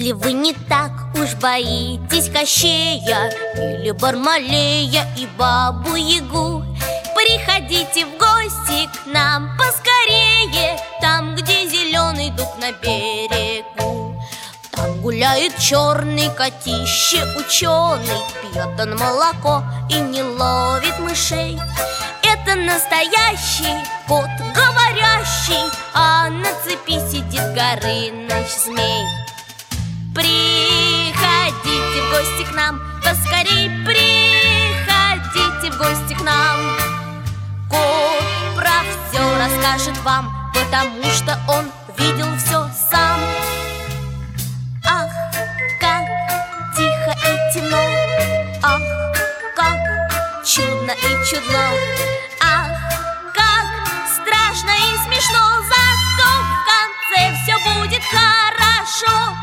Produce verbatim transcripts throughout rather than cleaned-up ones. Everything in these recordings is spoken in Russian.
Если вы не так уж боитесь Кощея или Бармалея и Бабу-Ягу, приходите в гости к нам поскорее, там, где зеленый дуб на берегу. Там гуляет черный котище ученый, пьет он молоко и не ловит мышей. Это настоящий кот говорящий, а на цепи сидит Горыныч змей. Приходите в гости к нам, поскорей приходите в гости к нам. Кот про все расскажет вам, потому что он видел все сам. Ах, как тихо и темно, ах, как чудно и чудно, ах, как страшно и смешно, зато в конце все будет хорошо.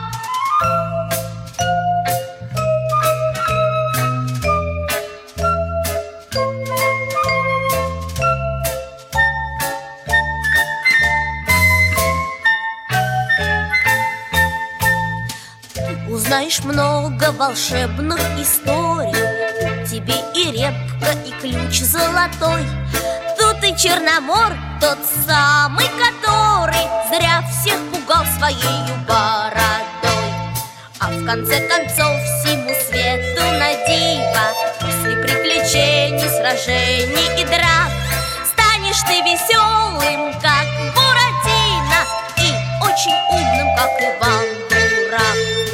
Узнаешь много волшебных историй, тебе и репка, и ключ золотой. Тут и Черномор, тот самый, который зря всех пугал своею бородой. А в конце концов всему свету на диво, после приключений, сражений и драк, станешь ты веселым, как Буратино, и очень умным, как Иван-дурак.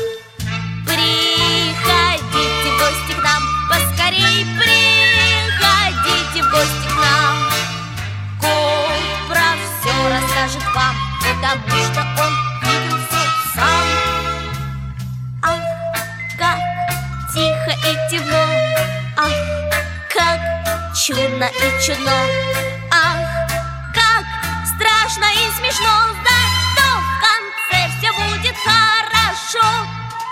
Приходите в гости к нам, поскорей приходите в гости к нам. Кот про все расскажет вам, потому что он видел все сам. Ах, как тихо и темно, ах, как чудно и чудно, ах, как страшно и смешно, зато в конце все будет хорошо.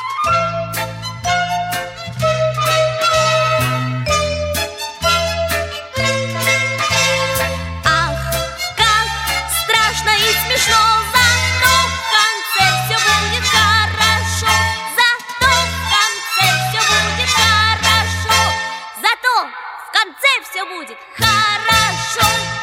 Смешно, зато в конце все будет хорошо. Зато в конце все будет хорошо. Зато в конце все будет хорошо.